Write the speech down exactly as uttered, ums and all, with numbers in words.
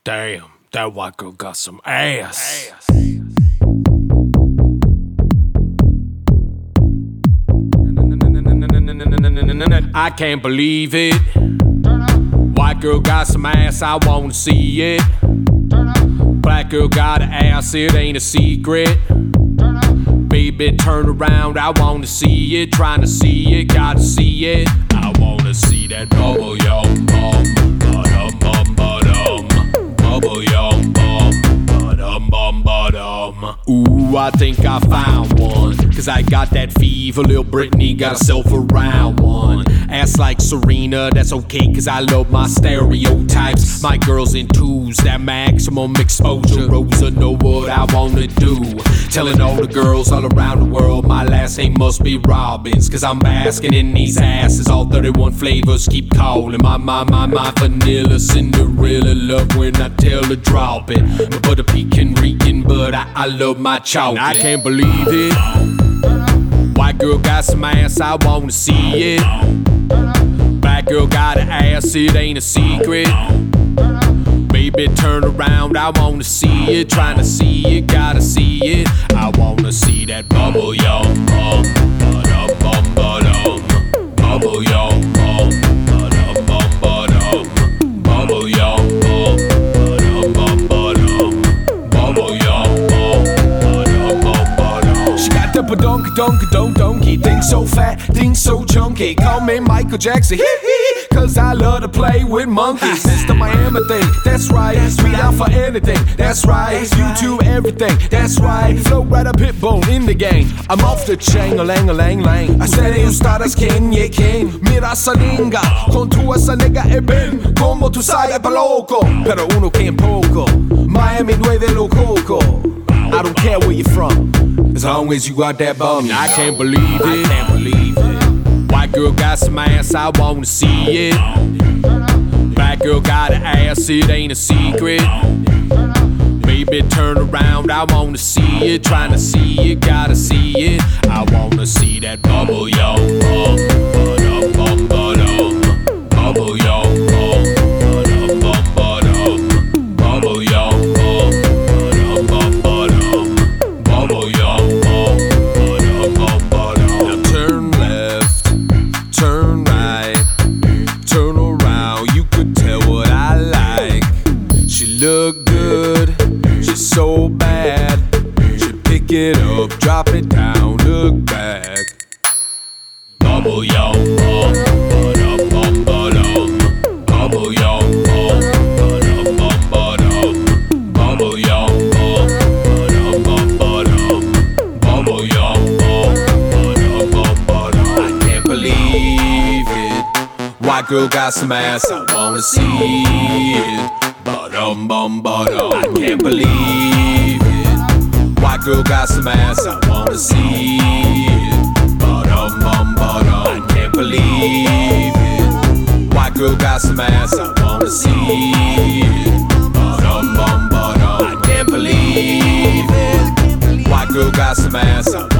Damn, that white girl got some ass. ass. I can't believe it. White girl got some ass, I wanna see it. Black girl got an ass, it ain't a secret. Baby, turn around, I wanna see it. Trying to see it, gotta see it. I wanna see that bubble, yum, bum, ba-dum, bum, ba-dum. Bubble, yum, bum, ba-dum, bum, ba-dum. Ooh, I think I found one. Cause I got that fever, Lil Britney got herself a round one. Ass like Serena, that's okay cause I love my stereotypes. My girls in twos, that maximum exposure. Rosa know what I wanna do. Telling all the girls all around the world my last name must be Robbins. Cause I'm basking in these asses, all thirty-one flavors keep calling. My, my, my, my vanilla Cinderella love when I tell her drop it. My butter pecan reeking, but I, I love my chocolate. I can't believe it. White girl got some ass, I wanna see it. Black girl got an ass, it ain't a secret. Baby, turn around, I wanna see it. Trying to see it, gotta see it. I wanna see that bubble, yum, bum, ba-dum, bum, ba-dum. Bubble, yum, bum, ba-dum, bum, ba-dum. Bubble, yum, bum, ba-dum, bum, ba-dum. Bubble, yum, bum, ba-dum, bum, ba-dum. She got the badonka donka donk donkey. Thing so fat, thing so chunky. Call me Michael Jackson, hee hee. Cause I love to play with monkeys. Mister Miami thing, that's right. We down for anything, that's right. YouTube everything, that's right. Flow right up Pitbull in the game. I'm off the chain, a lang a lang lang. I said you stars Kanye King. Mira esa linga, con tu esa nega e ben. Como tú sabes pa' loco, pero uno que en poco. Miami nueve lo coco. I don't care where you're from, as long as you got that bum. I can't believe it. I can't believe it. White girl got some ass, I wanna see it. Black girl got an ass, it ain't a secret. Baby, turn around, I wanna see it. Trying to see it, gotta see it. I wanna see that bubble, yum, bum, ba-dum, bum, ba-dum. Bubble, yum, bum, ba-dum, bum, ba-dum. Bubble, yum, bum, ba-dum, bum, ba-dum. Bubble, yum, bum, ba-dum, bum, ba-dum. Now turn left, turn right, turn around, you could tell what I like. She look good, she's so bad. She pick it up, drop it down, look back. Bubble yum bum, ba-dum bum ba-dum. Bubble yum bum, ba-dum bum ba-dum. Bubble yum bum, ba-dum bum ba-dum. Bubble yum bum, ba-dum bum ba-dum. I can't believe it. White girl got some ass, I wanna see it. Ba-dum bum ba-dum. I can't believe it. White girl got some ass, I wanna see it. Ba-dum bum ba-dum. I can't believe it. White girl got some ass, I wanna see it. Ba-dum bum ba-dum. I can't believe it. White girl got some ass, I